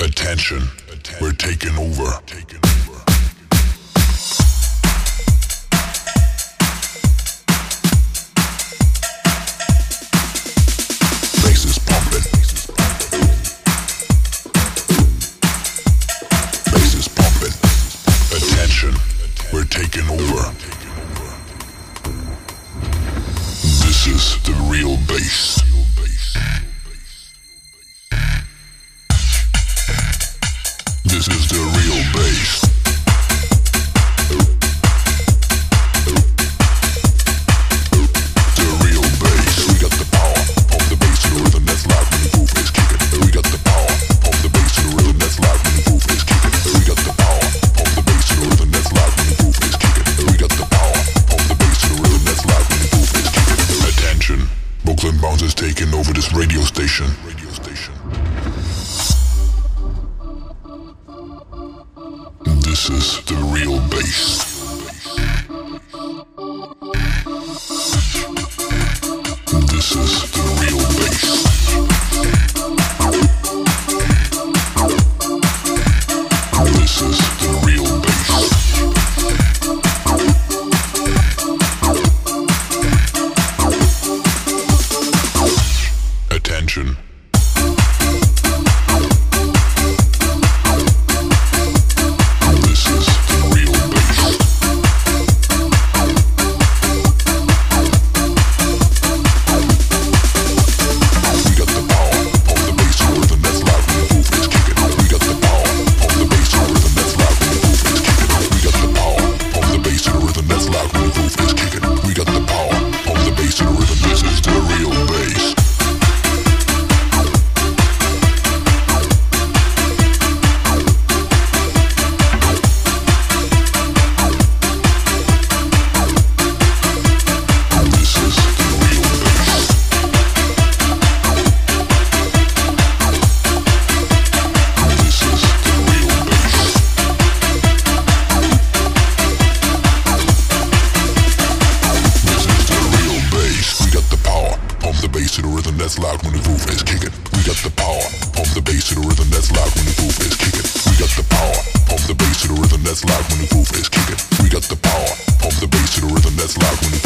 Attention, we're taking over. Bass is pumping. Bass is pumping. Attention, we're taking over. This is the real bass. This is the real bass. The real bass. We got the power. Pump the bass to the rhythm that's loud when the groove is kicking. We got the power. Pump the bass to the rhythm that's loud when the groove is kicking. We got the power. Pump the bass to the rhythm that's loud when the groove is kicking. We got the power. Pump the bass to the rhythm that's loud when the groove is kicking. Attention. Brooklyn Bounce is taking over this radio station. This is the real bass. This is the real bass. This is the real bass. Attention. That's loud when the groove is kicking. We got the power. Pump the bass to the rhythm that's loud when the groove is kicking. We got the power. Pump the bass to the rhythm that's loud when the groove is kicking. We got the power. Pump the bass to the rhythm that's loud when the